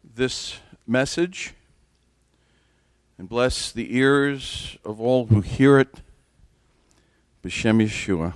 this message and bless the ears of all who hear it. B'Shem Yeshua.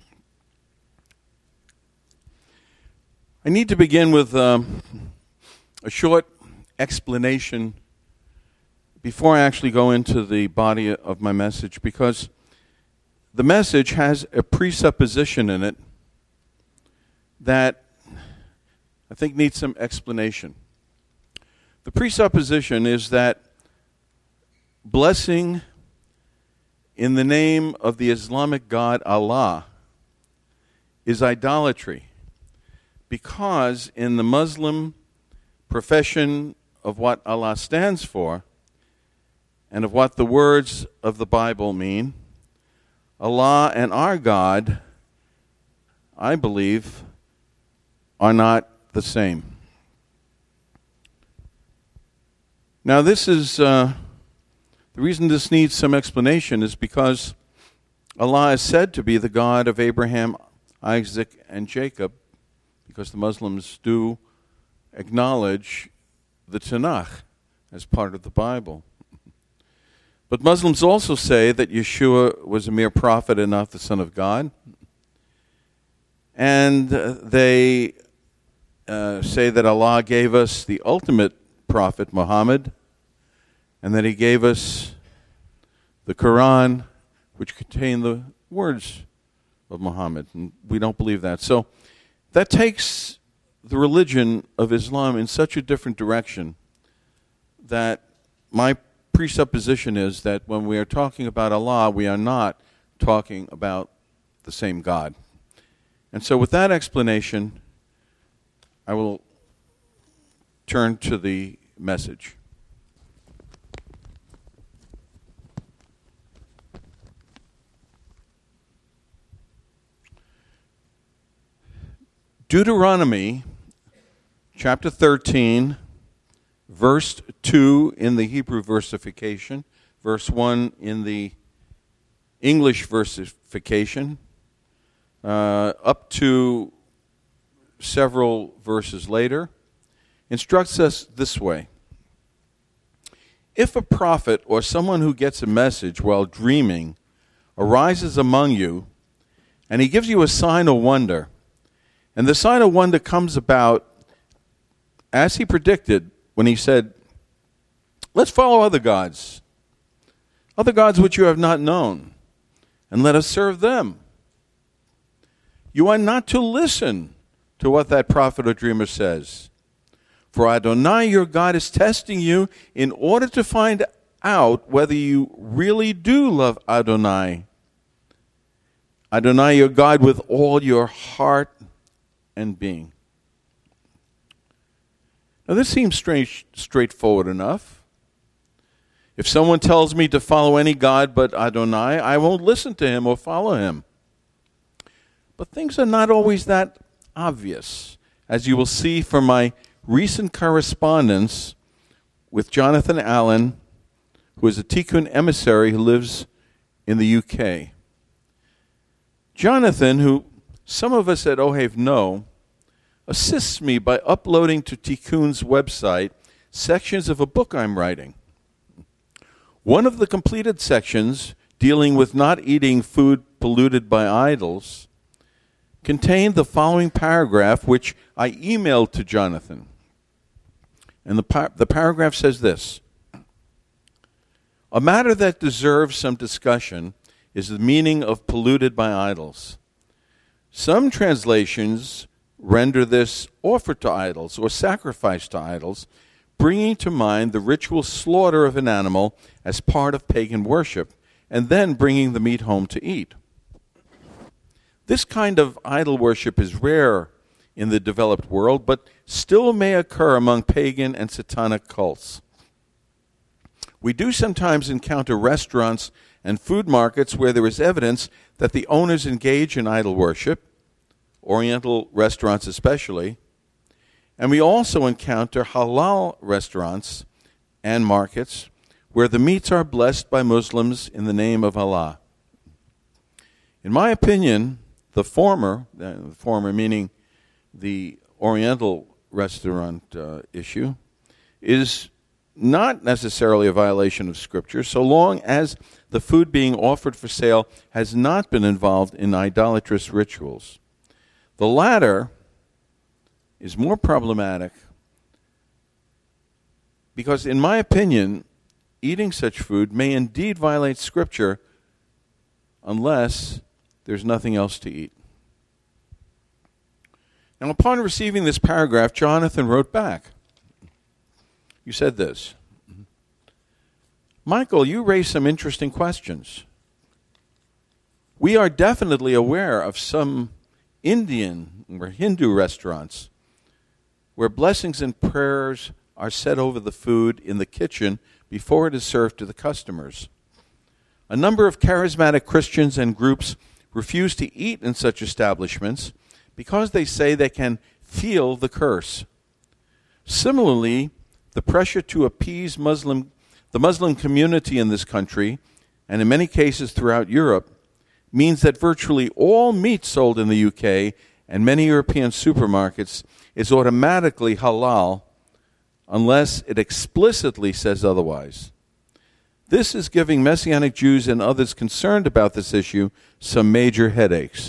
I need to begin with a short explanation before I actually go into the body of my message, because the message has a presupposition in it that I think needs some explanation. The presupposition is that blessing in the name of the Islamic God Allah is idolatry, because in the Muslim profession of what Allah stands for and of what the words of the Bible mean, Allah and our God, I believe, are not the same. Now, this is the reason this needs some explanation is because Allah is said to be the God of Abraham, Isaac, and Jacob, because the Muslims do acknowledge the Tanakh as part of the Bible. But Muslims also say that Yeshua was a mere prophet and not the Son of God. And they say that Allah gave us the ultimate prophet, Muhammad, and that he gave us the Quran, which contained the words of Muhammad. And we don't believe that. So that takes the religion of Islam in such a different direction that my presupposition is that when we are talking about Allah, we are not talking about the same God. And so with that explanation, I will turn to the message. Deuteronomy chapter 13, verse 2 in the Hebrew versification, verse 1 in the English versification, up to several verses later, instructs us this way. If a prophet or someone who gets a message while dreaming arises among you, and he gives you a sign or wonder, and the sign of wonder comes about as he predicted when he said, let's follow other gods which you have not known, and let us serve them. You are not to listen to what that prophet or dreamer says. For Adonai, your God, is testing you in order to find out whether you really do love Adonai, your God, with all your heart and being. Now, this seems straightforward enough. If someone tells me to follow any god but Adonai, I won't listen to him or follow him. But things are not always that obvious, as you will see from my recent correspondence with Jonathan Allen, who is a Tikkun emissary who lives in the UK. Jonathan, who some of us at OHAVE know, assists me by uploading to Tikkun's website sections of a book I'm writing. One of the completed sections, dealing with not eating food polluted by idols, contained the following paragraph, which I emailed to Jonathan. And the paragraph says this: a matter that deserves some discussion is the meaning of polluted by idols. Some translations render this offered to idols or sacrificed to idols, bringing to mind the ritual slaughter of an animal as part of pagan worship, and then bringing the meat home to eat. This kind of idol worship is rare in the developed world, but still may occur among pagan and satanic cults. We do sometimes encounter restaurants and food markets where there is evidence that the owners engage in idol worship, Oriental restaurants especially, and we also encounter halal restaurants and markets where the meats are blessed by Muslims in the name of Allah. In my opinion, the former meaning the Oriental restaurant issue, is not necessarily a violation of Scripture, so long as the food being offered for sale has not been involved in idolatrous rituals. The latter is more problematic because, in my opinion, eating such food may indeed violate Scripture unless there's nothing else to eat. Now, upon receiving this paragraph, Jonathan wrote back. You said this: Michael, you raised some interesting questions. We are definitely aware of some Indian or Hindu restaurants where blessings and prayers are said over the food in the kitchen before it is served to the customers. A number of charismatic Christians and groups refuse to eat in such establishments because they say they can feel the curse. Similarly, the pressure to appease the Muslim community in this country, and in many cases throughout Europe, means that virtually all meat sold in the UK and many European supermarkets is automatically halal unless it explicitly says otherwise. This is giving Messianic Jews and others concerned about this issue some major headaches.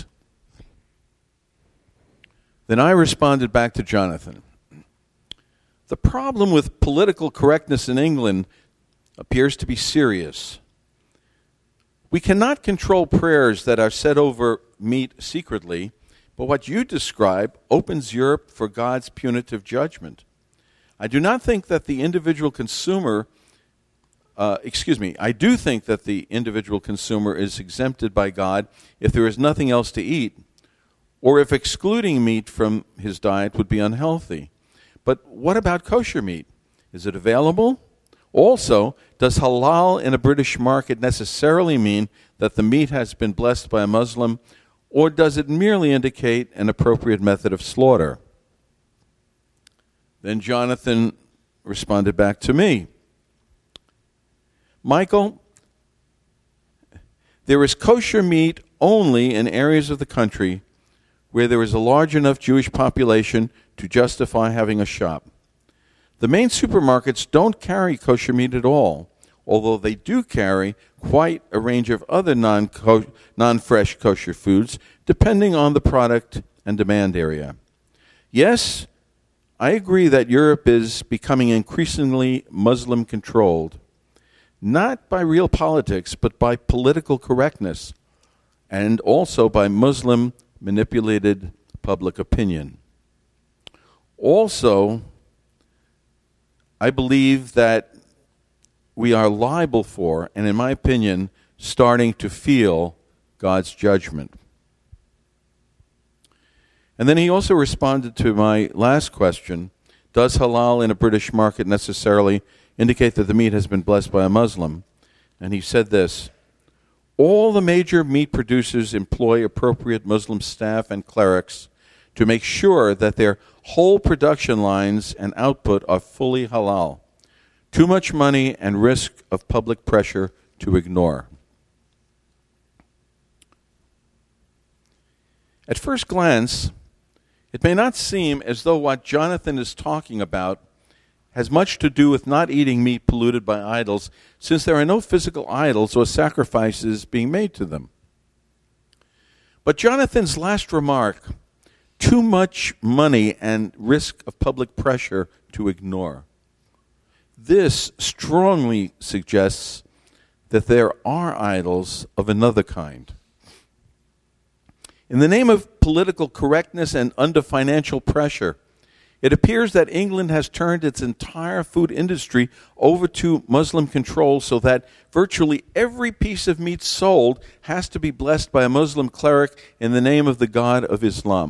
Then I responded back to Jonathan. The problem with political correctness in England appears to be serious. We cannot control prayers that are said over meat secretly, but what you describe opens Europe for God's punitive judgment. I do think that the individual consumer is exempted by God if there is nothing else to eat, or if excluding meat from his diet would be unhealthy. But what about kosher meat? Is it available? Also, does halal in a British market necessarily mean that the meat has been blessed by a Muslim, or does it merely indicate an appropriate method of slaughter? Then Jonathan responded back to me. Michael, there is kosher meat only in areas of the country where there is a large enough Jewish population to justify having a shop. The main supermarkets don't carry kosher meat at all, although they do carry quite a range of other non-fresh kosher foods, depending on the product and demand area. Yes, I agree that Europe is becoming increasingly Muslim-controlled, not by real politics, but by political correctness, and also by Muslim-manipulated public opinion. Also, I believe that we are liable for, and in my opinion, starting to feel God's judgment. And then he also responded to my last question: does halal in a British market necessarily indicate that the meat has been blessed by a Muslim? And he said this: all the major meat producers employ appropriate Muslim staff and clerics to make sure that their whole production lines and output are fully halal. Too much money and risk of public pressure to ignore. At first glance, it may not seem as though what Jonathan is talking about has much to do with not eating meat polluted by idols, since there are no physical idols or sacrifices being made to them. But Jonathan's last remark, too much money and risk of public pressure to ignore, this strongly suggests that there are idols of another kind. In the name of political correctness and under financial pressure, it appears that England has turned its entire food industry over to Muslim control, so that virtually every piece of meat sold has to be blessed by a Muslim cleric in the name of the God of Islam.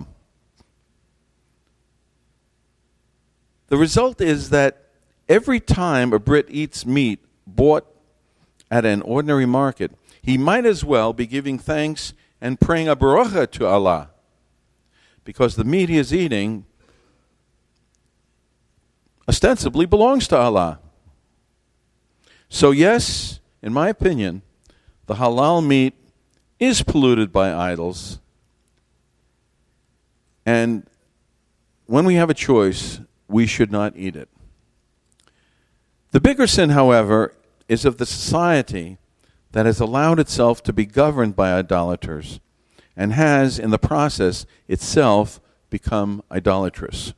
The result is that every time a Brit eats meat bought at an ordinary market, he might as well be giving thanks and praying a baruch to Allah, because the meat he is eating ostensibly belongs to Allah. So yes, in my opinion, the halal meat is polluted by idols, and when we have a choice, we should not eat it. The bigger sin, however, is of the society that has allowed itself to be governed by idolaters and has, in the process, itself become idolatrous.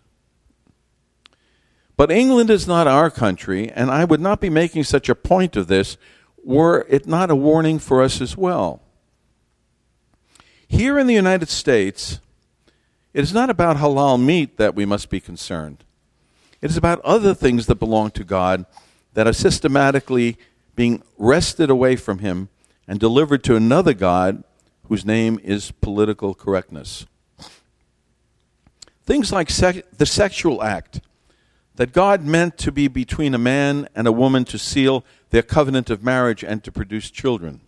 But England is not our country, and I would not be making such a point of this were it not a warning for us as well. Here in the United States, it is not about halal meat that we must be concerned. It is about other things that belong to God that are systematically being wrested away from him and delivered to another God whose name is political correctness. Things like the sexual act that God meant to be between a man and a woman to seal their covenant of marriage and to produce children.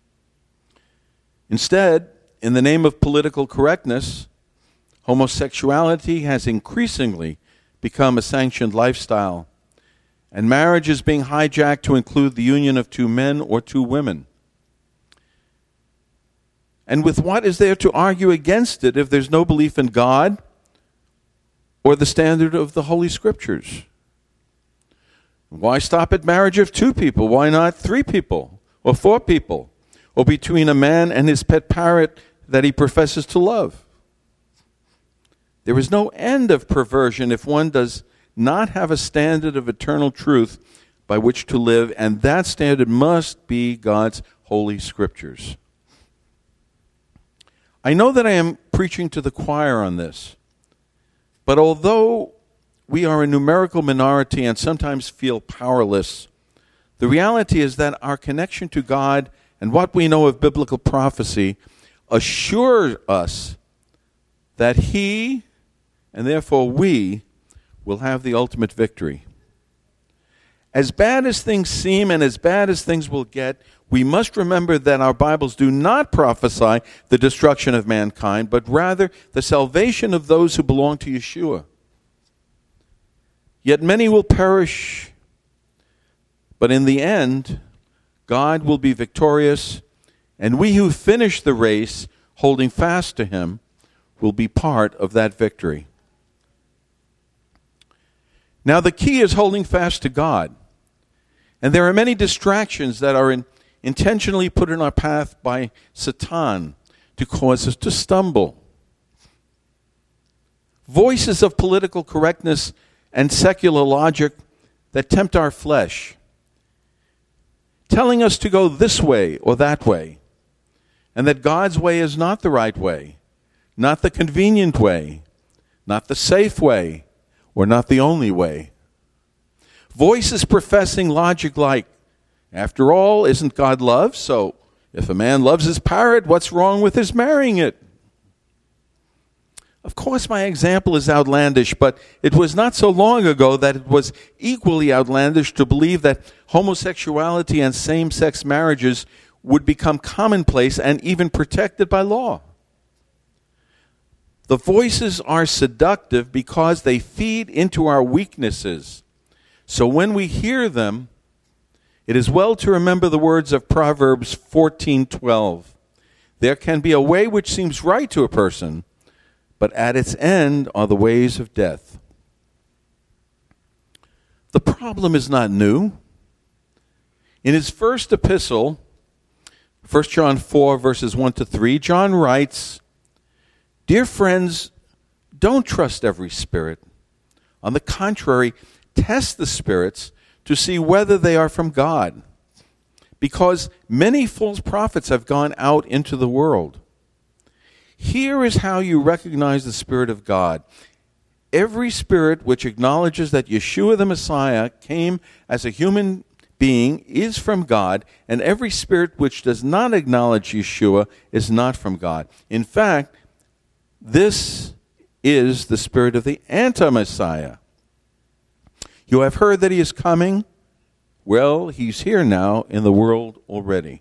Instead, in the name of political correctness, homosexuality has increasingly become a sanctioned lifestyle, and marriage is being hijacked to include the union of two men or two women. And with what is there to argue against it if there's no belief in God or the standard of the Holy Scriptures? Why stop at marriage of two people? Why not three people or four people? Or between a man and his pet parrot that he professes to love? There is no end of perversion if one does not have a standard of eternal truth by which to live, and that standard must be God's Holy Scriptures. I know that I am preaching to the choir on this, but although we are a numerical minority and sometimes feel powerless, the reality is that our connection to God and what we know of biblical prophecy assure us that He, and therefore we, will have the ultimate victory. As bad as things seem and as bad as things will get, we must remember that our Bibles do not prophesy the destruction of mankind, but rather the salvation of those who belong to Yeshua. Yet many will perish, but in the end, God will be victorious, and we who finish the race, holding fast to Him, will be part of that victory. Now, the key is holding fast to God. And there are many distractions that are intentionally put in our path by Satan to cause us to stumble. Voices of political correctness and secular logic that tempt our flesh, telling us to go this way or that way, and that God's way is not the right way, not the convenient way, not the safe way, or not the only way. Voices professing logic like, after all, isn't God love? So if a man loves his parrot, what's wrong with his marrying it? Of course, my example is outlandish, but it was not so long ago that it was equally outlandish to believe that homosexuality and same-sex marriages would become commonplace and even protected by law. The voices are seductive because they feed into our weaknesses. So when we hear them, it is well to remember the words of Proverbs 14:12. There can be a way which seems right to a person, but at its end are the ways of death. The problem is not new. In his first epistle, 1 John 4, verses 1 to 3, John writes, "Dear friends, don't trust every spirit. On the contrary, test the spirits to see whether they are from God, because many false prophets have gone out into the world. Here is how you recognize the Spirit of God. Every spirit which acknowledges that Yeshua the Messiah came as a human being is from God, and every spirit which does not acknowledge Yeshua is not from God. In fact, this is the spirit of the anti-Messiah. You have heard that he is coming. Well, he's here now in the world already."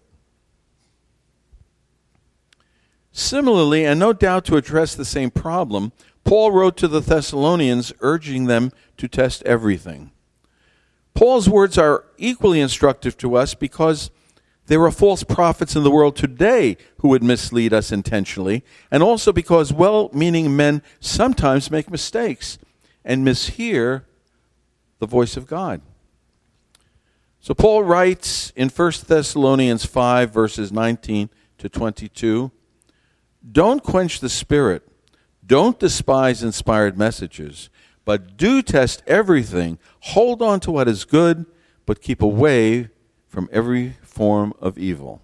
Similarly, and no doubt to address the same problem, Paul wrote to the Thessalonians urging them to test everything. Paul's words are equally instructive to us because there are false prophets in the world today who would mislead us intentionally, and also because well-meaning men sometimes make mistakes and mishear the voice of God. So Paul writes in 1 Thessalonians 5, verses 19 to 22, "Don't quench the spirit. Don't despise inspired messages, but do test everything. Hold on to what is good, but keep away from every form of evil."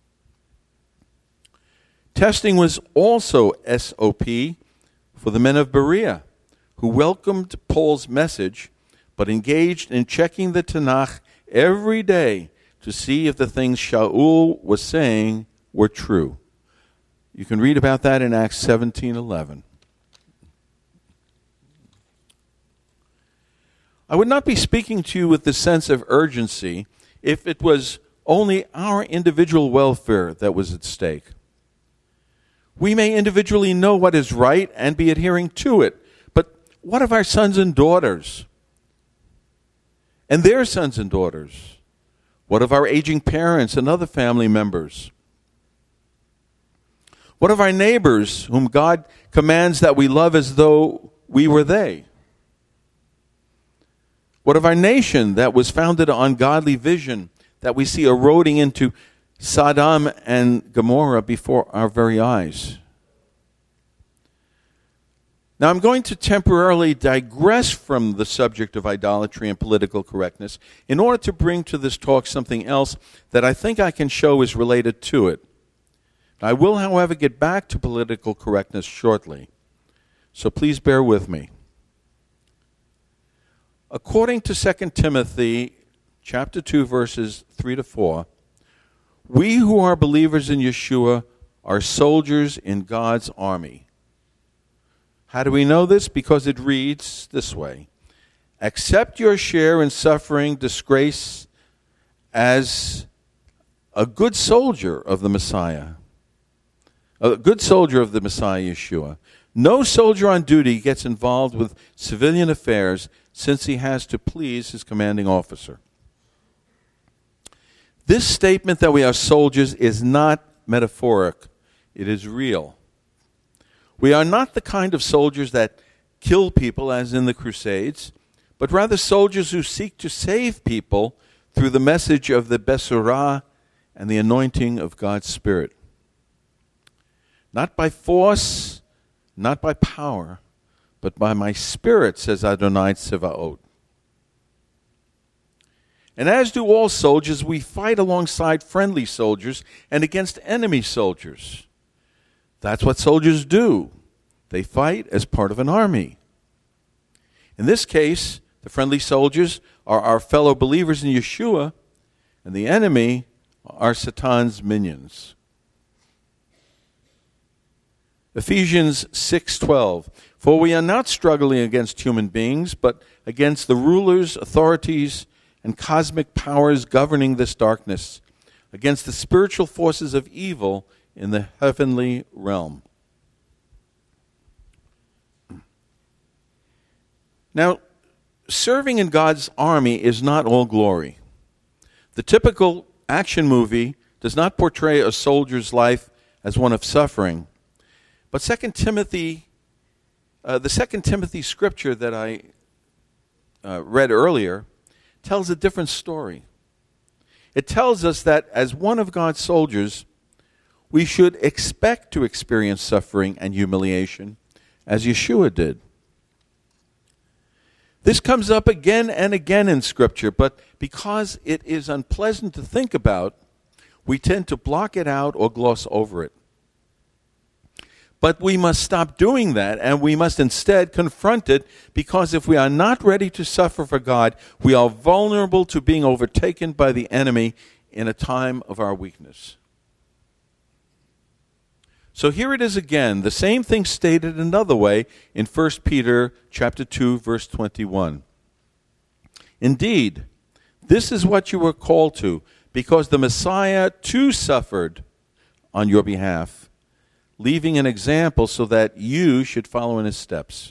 Testing was also SOP for the men of Berea, who welcomed Paul's message, but engaged in checking the Tanakh every day to see if the things Shaul was saying were true. You can read about that in Acts 17:11. I would not be speaking to you with this sense of urgency if it was only our individual welfare that was at stake. We may individually know what is right and be adhering to it, but what of our sons and daughters? And their sons and daughters? What of our aging parents and other family members? What of our neighbors whom God commands that we love as though we were they? What of our nation that was founded on godly vision that we see eroding into Sodom and Gomorrah before our very eyes? Now, I'm going to temporarily digress from the subject of idolatry and political correctness in order to bring to this talk something else that I think I can show is related to it. I will, however, get back to political correctness shortly, so please bear with me. According to 2 Timothy chapter 2, verses 3 to 4, we who are believers in Yeshua are soldiers in God's army. How do we know this? Because it reads this way: accept your share in suffering, disgrace as a good soldier of the Messiah. A good soldier of the Messiah, Yeshua. No soldier on duty gets involved with civilian affairs since he has to please his commanding officer. This statement that we are soldiers is not metaphoric. It is real. We are not the kind of soldiers that kill people, as in the Crusades, but rather soldiers who seek to save people through the message of the Besorah and the anointing of God's Spirit. Not by force, not by power, but by my Spirit, says Adonai Tsevaot. And as do all soldiers, we fight alongside friendly soldiers and against enemy soldiers. That's what soldiers do. They fight as part of an army. In this case, the friendly soldiers are our fellow believers in Yeshua, and the enemy are Satan's minions. Ephesians 6:12, for we are not struggling against human beings, but against the rulers, authorities, and cosmic powers governing this darkness, against the spiritual forces of evil in the heavenly realm. Now, serving in God's army is not all glory. The typical action movie does not portray a soldier's life as one of suffering. But the 2 Timothy scripture that I read earlier tells a different story. It tells us that as one of God's soldiers, we should expect to experience suffering and humiliation as Yeshua did. This comes up again and again in Scripture, but because it is unpleasant to think about, we tend to block it out or gloss over it. But we must stop doing that, and we must instead confront it, because if we are not ready to suffer for God, we are vulnerable to being overtaken by the enemy in a time of our weakness. So here it is again, the same thing stated another way in 1 Peter chapter 2, verse 21. Indeed, this is what you were called to, because the Messiah too suffered on your behalf, leaving an example so that you should follow in his steps.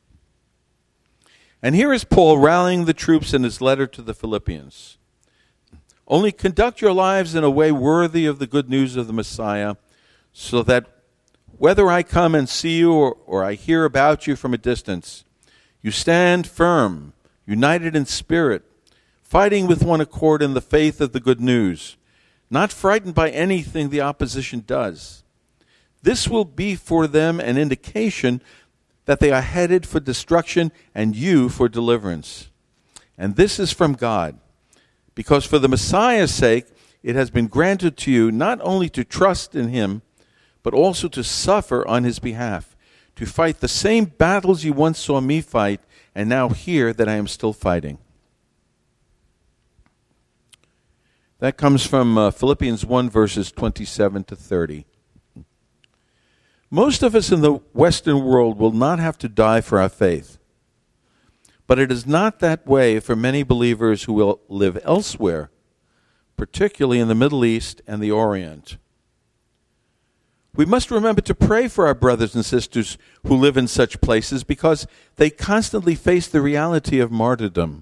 And here is Paul rallying the troops in his letter to the Philippians. Only conduct your lives in a way worthy of the good news of the Messiah, so that whether I come and see you or I hear about you from a distance, you stand firm, united in spirit, fighting with one accord in the faith of the good news, not frightened by anything the opposition does. This will be for them an indication that they are headed for destruction and you for deliverance. And this is from God, because for the Messiah's sake it has been granted to you not only to trust in him, but also to suffer on his behalf, to fight the same battles you once saw me fight, and now hear that I am still fighting. That comes from Philippians 1, verses 27 to 30. Most of us in the Western world will not have to die for our faith. But it is not that way for many believers who will live elsewhere, particularly in the Middle East and the Orient. We must remember to pray for our brothers and sisters who live in such places because they constantly face the reality of martyrdom.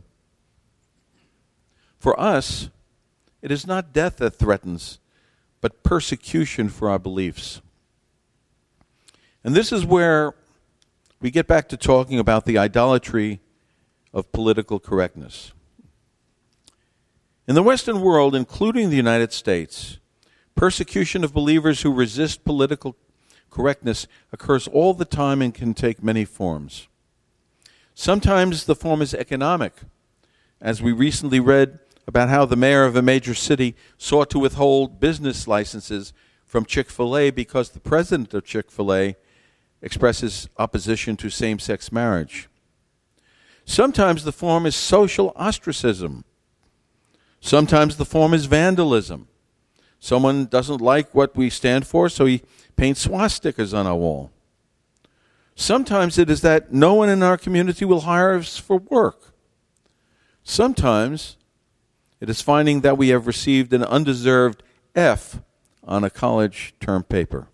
For us, it is not death that threatens, but persecution for our beliefs. And this is where we get back to talking about the idolatry of political correctness. In the Western world, including the United States, persecution of believers who resist political correctness occurs all the time and can take many forms. Sometimes the form is economic, as we recently read about how the mayor of a major city sought to withhold business licenses from Chick-fil-A because the president of Chick-fil-A expresses opposition to same-sex marriage. Sometimes the form is social ostracism. Sometimes the form is vandalism. Someone doesn't like what we stand for, so he paints swastikas on our wall. Sometimes it is that no one in our community will hire us for work. Sometimes it is finding that we have received an undeserved F on a college term paper.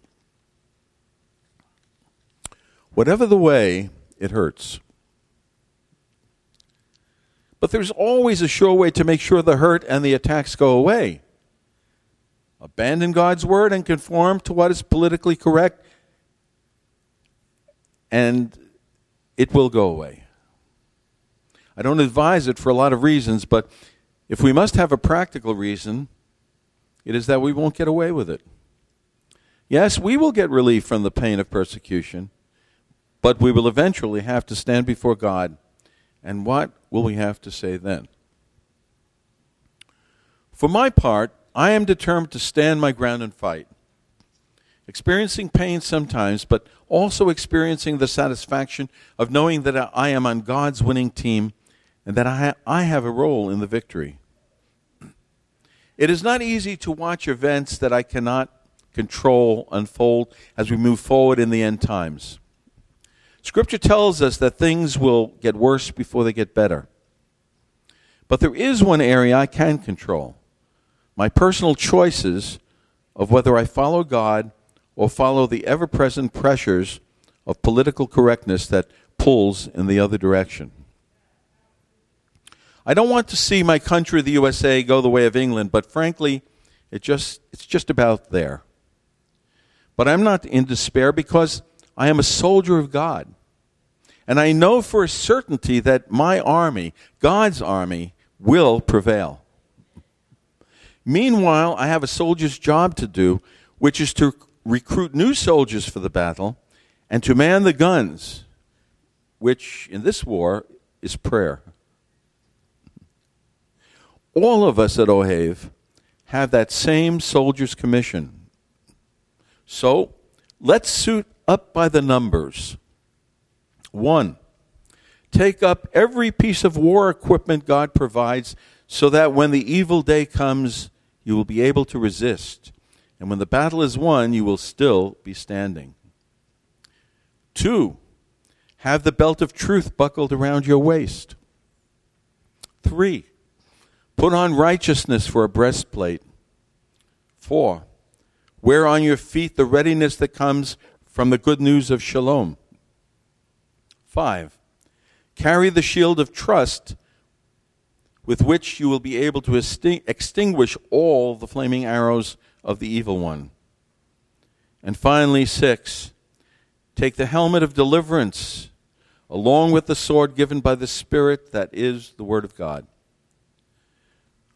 Whatever the way, it hurts. But there's always a sure way to make sure the hurt and the attacks go away. Abandon God's word and conform to what is politically correct, and it will go away. I don't advise it for a lot of reasons, but if we must have a practical reason, it is that we won't get away with it. Yes, we will get relief from the pain of persecution, but we will eventually have to stand before God. And what will we have to say then? For my part, I am determined to stand my ground and fight, experiencing pain sometimes, but also experiencing the satisfaction of knowing that I am on God's winning team and that I have a role in the victory. It is not easy to watch events that I cannot control unfold as we move forward in the end times. Scripture tells us that things will get worse before they get better. But there is one area I can control: my personal choices of whether I follow God or follow the ever-present pressures of political correctness that pulls in the other direction. I don't want to see my country, the USA, go the way of England, but frankly, it's just about there. But I'm not in despair because I am a soldier of God. And I know for a certainty that my army, God's army, will prevail. Meanwhile, I have a soldier's job to do, which is to recruit new soldiers for the battle and to man the guns, which in this war is prayer. All of us at Ohave have that same soldier's commission. So, let's suit up by the numbers. 1, take up every piece of war equipment God provides so that when the evil day comes, you will be able to resist. And when the battle is won, you will still be standing. 2, have the belt of truth buckled around your waist. 3, put on righteousness for a breastplate. 4, wear on your feet the readiness that comes from the good news of shalom. 5, carry the shield of trust with which you will be able to extinguish all the flaming arrows of the evil one. And finally, 6, take the helmet of deliverance along with the sword given by the Spirit, that is the Word of God.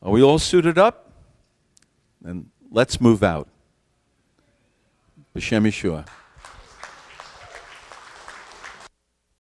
Are we all suited up? Then let's move out. B'Shem Yeshua.